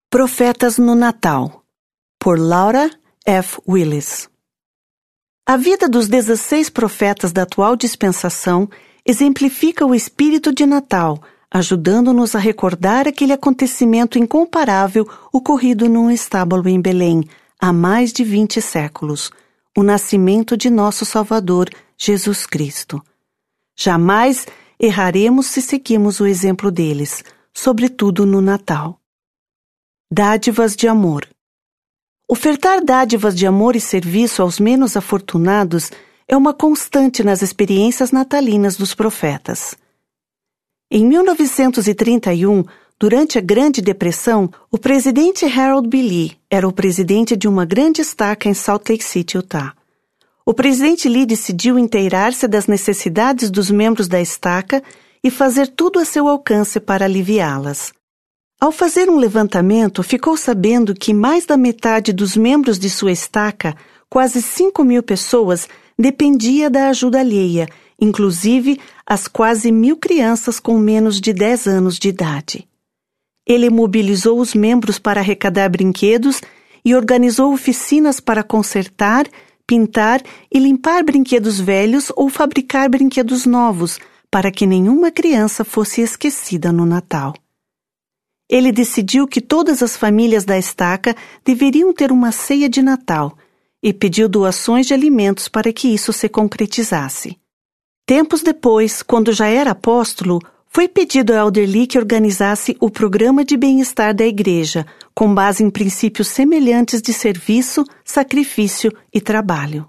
Profetas no Natal, por Laura F. Willis. A vida dos 16 profetas da atual dispensação exemplifica o espírito de Natal, ajudando-nos a recordar aquele acontecimento incomparável ocorrido num estábulo em Belém, há mais de 20 séculos, o nascimento de nosso Salvador, Jesus Cristo. Jamais erraremos se seguirmos o exemplo deles, sobretudo no Natal. Dádivas de amor. Ofertar dádivas de amor e serviço aos menos afortunados é uma constante nas experiências natalinas dos profetas. Em 1931, durante a Grande Depressão, o presidente Harold B. Lee era o presidente de uma grande estaca em Salt Lake City, Utah. O presidente Lee decidiu inteirar-se das necessidades dos membros da estaca e fazer tudo a seu alcance para aliviá-las. Ao fazer um levantamento, ficou sabendo que mais da metade dos membros de sua estaca, quase 5.000 pessoas, dependia da ajuda alheia, inclusive as quase 1.000 crianças com menos de 10 anos de idade. Ele mobilizou os membros para arrecadar brinquedos e organizou oficinas para consertar, pintar e limpar brinquedos velhos ou fabricar brinquedos novos, para que nenhuma criança fosse esquecida no Natal. Ele decidiu que todas as famílias da estaca deveriam ter uma ceia de Natal e pediu doações de alimentos para que isso se concretizasse. Tempos depois, quando já era apóstolo, foi pedido a Elder Lee que organizasse o programa de bem-estar da igreja, com base em princípios semelhantes de serviço, sacrifício e trabalho.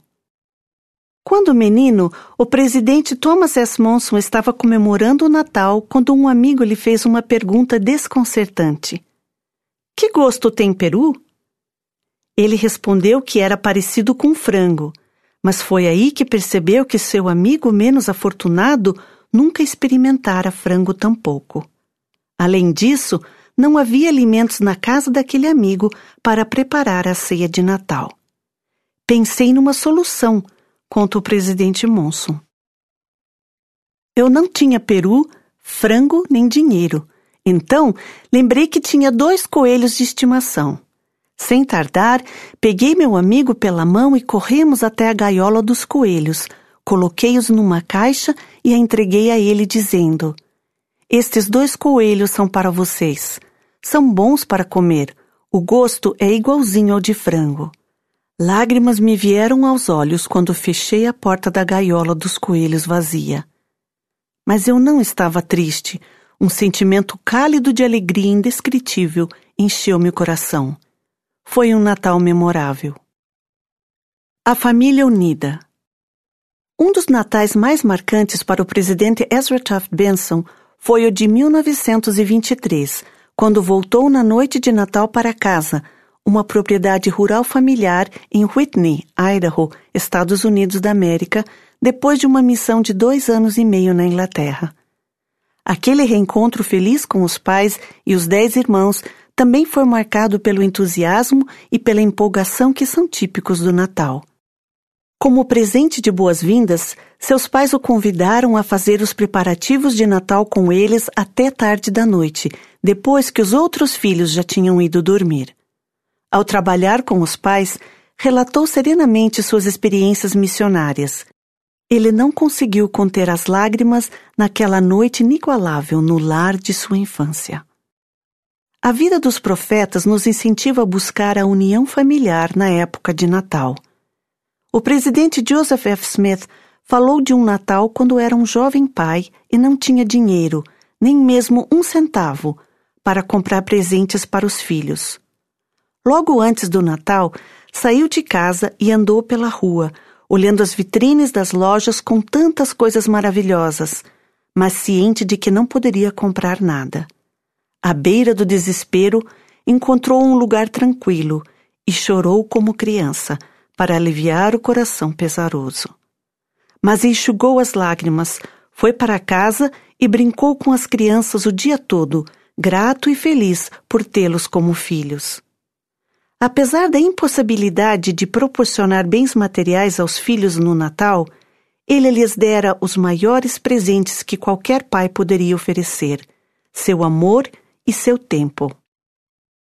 Quando menino, o presidente Thomas S. Monson estava comemorando o Natal quando um amigo lhe fez uma pergunta desconcertante. Que gosto tem peru? Ele respondeu que era parecido com frango, mas foi aí que percebeu que seu amigo menos afortunado nunca experimentara frango tampouco. Além disso, não havia alimentos na casa daquele amigo para preparar a ceia de Natal. Pensei numa solução, conta o presidente Monson. Eu não tinha peru, frango nem dinheiro. Então, lembrei que tinha 2 coelhos de estimação. Sem tardar, peguei meu amigo pela mão e corremos até a gaiola dos coelhos. Coloquei-os numa caixa e a entreguei a ele dizendo: Estes 2 coelhos são para vocês. São bons para comer. O gosto é igualzinho ao de frango. Lágrimas me vieram aos olhos quando fechei a porta da gaiola dos coelhos vazia. Mas eu não estava triste. Um sentimento cálido de alegria indescritível encheu meu coração. Foi um Natal memorável. A família unida. Um dos natais mais marcantes para o presidente Ezra Taft Benson foi o de 1923, quando voltou na noite de Natal para casa, uma propriedade rural familiar em Whitney, Idaho, Estados Unidos da América, depois de uma missão de 2 anos e meio na Inglaterra. Aquele reencontro feliz com os pais e os 10 irmãos também foi marcado pelo entusiasmo e pela empolgação que são típicos do Natal. Como presente de boas-vindas, seus pais o convidaram a fazer os preparativos de Natal com eles até tarde da noite, depois que os outros filhos já tinham ido dormir. Ao trabalhar com os pais, relatou serenamente suas experiências missionárias. Ele não conseguiu conter as lágrimas naquela noite inigualável no lar de sua infância. A vida dos profetas nos incentiva a buscar a união familiar na época de Natal. O presidente Joseph F. Smith falou de um Natal quando era um jovem pai e não tinha dinheiro, nem mesmo 1 centavo, para comprar presentes para os filhos. Logo antes do Natal, saiu de casa e andou pela rua, olhando as vitrines das lojas com tantas coisas maravilhosas, mas ciente de que não poderia comprar nada. À beira do desespero, encontrou um lugar tranquilo e chorou como criança, para aliviar o coração pesaroso. Mas enxugou as lágrimas, foi para casa e brincou com as crianças o dia todo, grato e feliz por tê-los como filhos. Apesar da impossibilidade de proporcionar bens materiais aos filhos no Natal, ele lhes dera os maiores presentes que qualquer pai poderia oferecer: seu amor e seu tempo.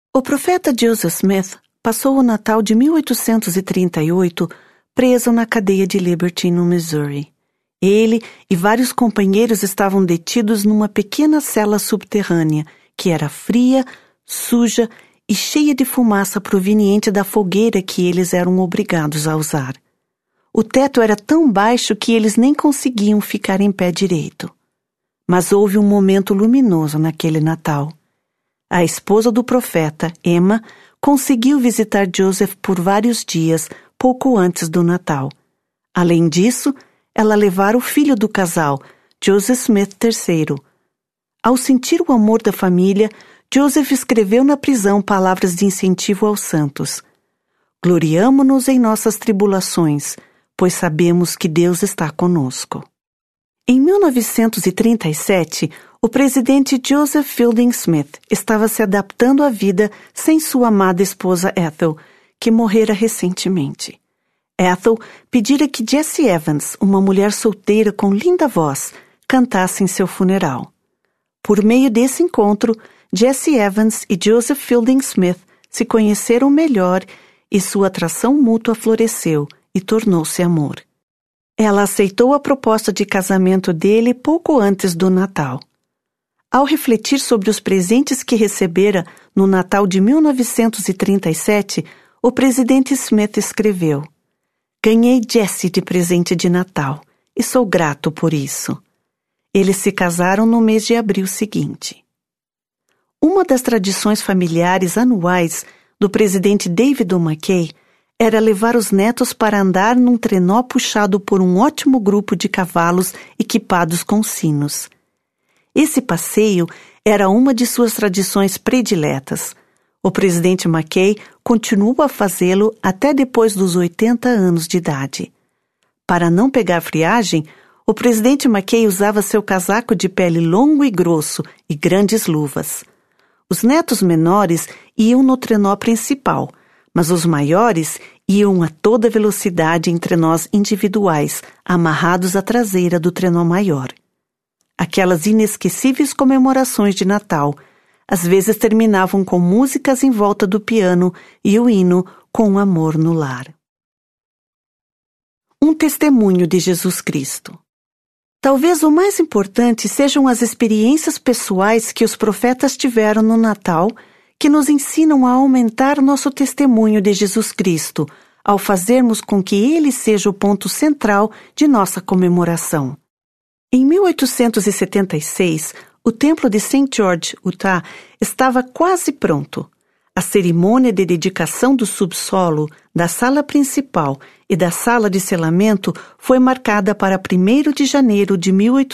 O profeta Joseph Smith passou o Natal de 1838 preso na cadeia de Liberty, no Missouri. Ele e vários companheiros estavam detidos numa pequena cela subterrânea, que era fria, suja e cheia de fumaça proveniente da fogueira que eles eram obrigados a usar. O teto era tão baixo que eles nem conseguiam ficar em pé direito. Mas houve um momento luminoso naquele Natal. A esposa do profeta, Emma, conseguiu visitar Joseph por vários dias, pouco antes do Natal. Além disso, ela levara o filho do casal, Joseph Smith III. Ao sentir o amor da família, Joseph escreveu na prisão palavras de incentivo aos santos. Gloriamo-nos em nossas tribulações, pois sabemos que Deus está conosco. Em 1937, o presidente Joseph Fielding Smith estava se adaptando à vida sem sua amada esposa Ethel, que morrera recentemente. Ethel pedira que Jessie Evans, uma mulher solteira com linda voz, cantasse em seu funeral. Por meio desse encontro, Jessie Evans e Joseph Fielding Smith se conheceram melhor e sua atração mútua floresceu e tornou-se amor. Ela aceitou a proposta de casamento dele pouco antes do Natal. Ao refletir sobre os presentes que recebera no Natal de 1937, o presidente Smith escreveu: "Ganhei Jessie de presente de Natal e sou grato por isso." Eles se casaram no mês de abril seguinte. Uma das tradições familiares anuais do presidente David O. McKay era levar os netos para andar num trenó puxado por um ótimo grupo de cavalos equipados com sinos. Esse passeio era uma de suas tradições prediletas. O presidente McKay continuou a fazê-lo até depois dos 80 anos de idade. Para não pegar friagem, o presidente McKay usava seu casaco de pele longo e grosso e grandes luvas. Os netos menores iam no trenó principal, mas os maiores iam a toda velocidade em trenós individuais, amarrados à traseira do trenó maior. Aquelas inesquecíveis comemorações de Natal às vezes terminavam com músicas em volta do piano e o hino Com Amor no Lar. Um testemunho de Jesus Cristo. Talvez o mais importante sejam as experiências pessoais que os profetas tiveram no Natal, que nos ensinam a aumentar nosso testemunho de Jesus Cristo, ao fazermos com que ele seja o ponto central de nossa comemoração. Em 1876, o templo de St. George, Utah, estava quase pronto. A cerimônia de dedicação do subsolo, da sala principal e da sala de selamento foi marcada para 1º de janeiro de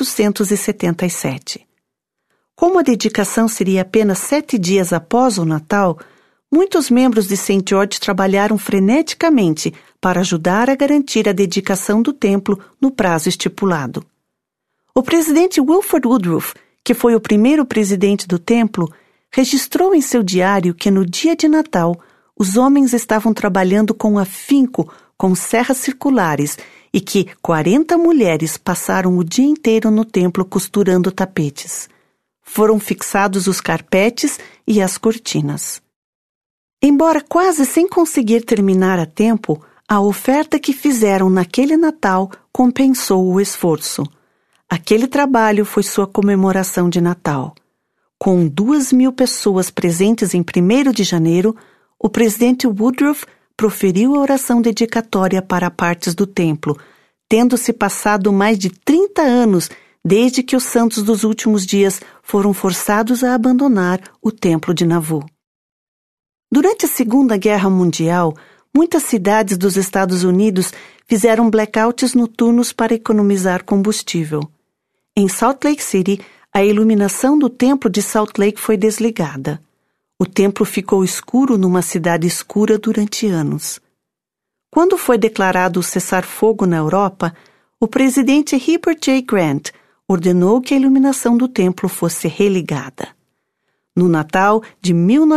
1877. Como a dedicação seria apenas 7 dias após o Natal, muitos membros de St. George trabalharam freneticamente para ajudar a garantir a dedicação do templo no prazo estipulado. O presidente Wilford Woodruff, que foi o primeiro presidente do templo, registrou em seu diário que no dia de Natal os homens estavam trabalhando com afinco com serras circulares e que 40 mulheres passaram o dia inteiro no templo costurando tapetes. Foram fixados os carpetes e as cortinas. Embora quase sem conseguir terminar a tempo, a oferta que fizeram naquele Natal compensou o esforço. Aquele trabalho foi sua comemoração de Natal. Com 2.000 pessoas presentes em 1º de janeiro, o presidente Woodruff proferiu a oração dedicatória para partes do templo, tendo-se passado mais de 30 anos desde que os santos dos últimos dias foram forçados a abandonar o templo de Nauvoo. Durante a Segunda Guerra Mundial, muitas cidades dos Estados Unidos fizeram blackouts noturnos para economizar combustível. Em Salt Lake City, a iluminação do templo de Salt Lake foi desligada. O templo ficou escuro numa cidade escura durante anos. Quando foi declarado o cessar-fogo na Europa, o presidente Heber J. Grant ordenou que a iluminação do templo fosse religada. No Natal de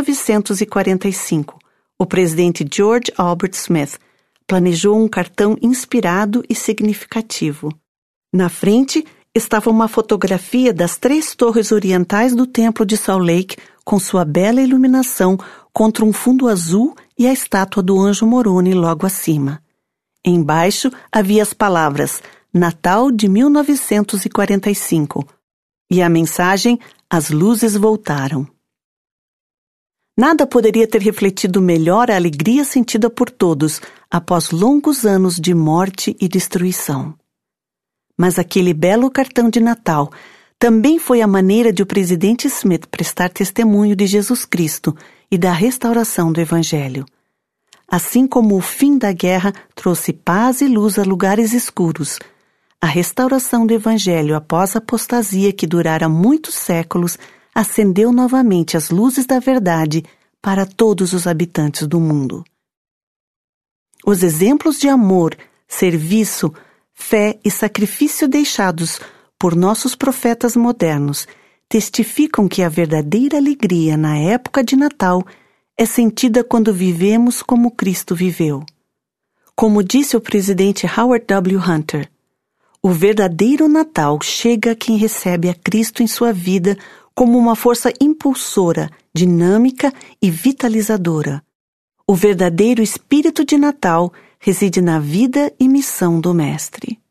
1945, o presidente George Albert Smith planejou um cartão inspirado e significativo. Na frente estava uma fotografia das 3 torres orientais do templo de Salt Lake com sua bela iluminação contra um fundo azul e a estátua do anjo Moroni logo acima. Embaixo havia as palavras Natal de 1945 e a mensagem As luzes voltaram. Nada poderia ter refletido melhor a alegria sentida por todos após longos anos de morte e destruição. Mas aquele belo cartão de Natal também foi a maneira de o presidente Smith prestar testemunho de Jesus Cristo e da restauração do Evangelho. Assim como o fim da guerra trouxe paz e luz a lugares escuros, a restauração do Evangelho após a apostasia que durara muitos séculos acendeu novamente as luzes da verdade para todos os habitantes do mundo. Os exemplos de amor, serviço, fé e sacrifício deixados por nossos profetas modernos testificam que a verdadeira alegria na época de Natal é sentida quando vivemos como Cristo viveu. Como disse o presidente Howard W. Hunter, o verdadeiro Natal chega a quem recebe a Cristo em sua vida como uma força impulsora, dinâmica e vitalizadora. O verdadeiro espírito de Natal reside na vida e missão do Mestre.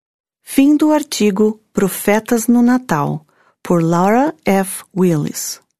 Fim do artigo Profetas no Natal, por Laura F. Willis.